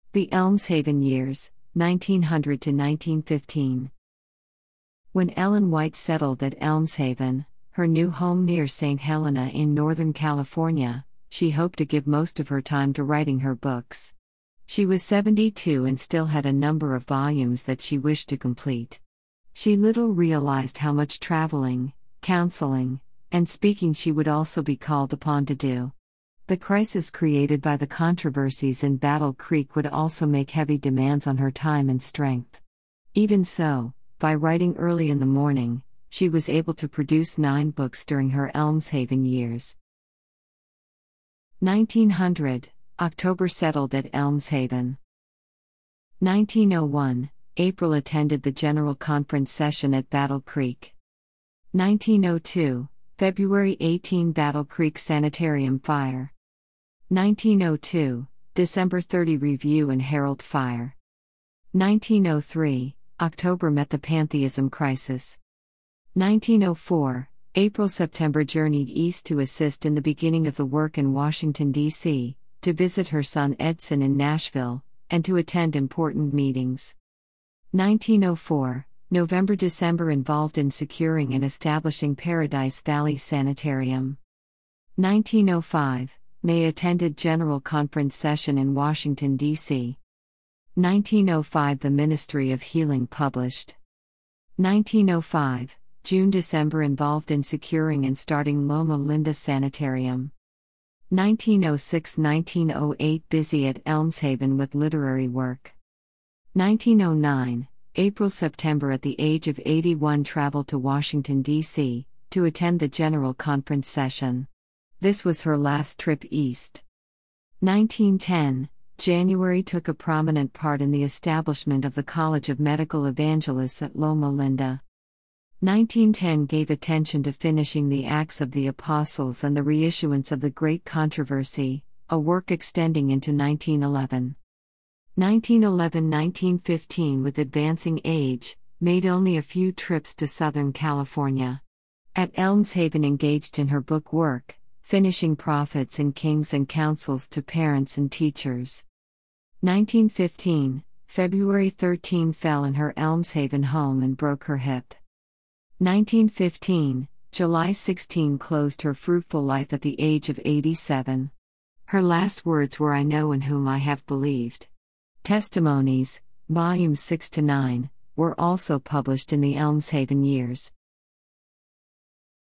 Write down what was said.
The Elmshaven Years, 1900 to 1915. When Ellen White settled at Elmshaven, her new home near St. Helena in Northern California, she hoped to give most of her time to writing her books. She was 72 and still had a number of volumes that she wished to complete. She little realized how much traveling, counseling, and speaking she would also be called upon to do. The crisis created by the controversies in Battle Creek would also make heavy demands on her time and strength. Even so, by writing early in the morning, she was able to produce 9 books during her Elmshaven years. 1900, October settled at Elmshaven. 1901, April attended the General Conference session at Battle Creek. 1902, February 18 Battle Creek Sanitarium fire. 1902, December 30 Review and Herald fire. 1903, October met the pantheism crisis. 1904, April-September journeyed east to assist in the beginning of the work in Washington, D.C., to visit her son Edson in Nashville, and to attend important meetings. 1904, November-December involved in securing and establishing Paradise Valley Sanitarium. 1905, May attended General Conference session in Washington, D.C. 1905 The Ministry of Healing published. 1905, June-December involved in securing and starting Loma Linda Sanitarium. 1906-1908 busy at Elmshaven with literary work. 1909, April-September at the age of 81 traveled to Washington, D.C., to attend the General Conference session. This was her last trip east. 1910, January took a prominent part in the establishment of the College of Medical Evangelists at Loma Linda. 1910 gave attention to finishing the Acts of the Apostles and the reissuance of the Great Controversy, a work extending into 1911. 1911-1915 with advancing age, made only a few trips to Southern California. At Elmshaven engaged in her book work, finishing Prophets and Kings and Counsels to Parents and Teachers. 1915, February 13 fell in her Elmshaven home and broke her hip. 1915, July 16 closed her fruitful life at the age of 87. Her last words were, "I know in whom I have believed." Testimonies, volumes 6 to 9, were also published in the Elmshaven Years.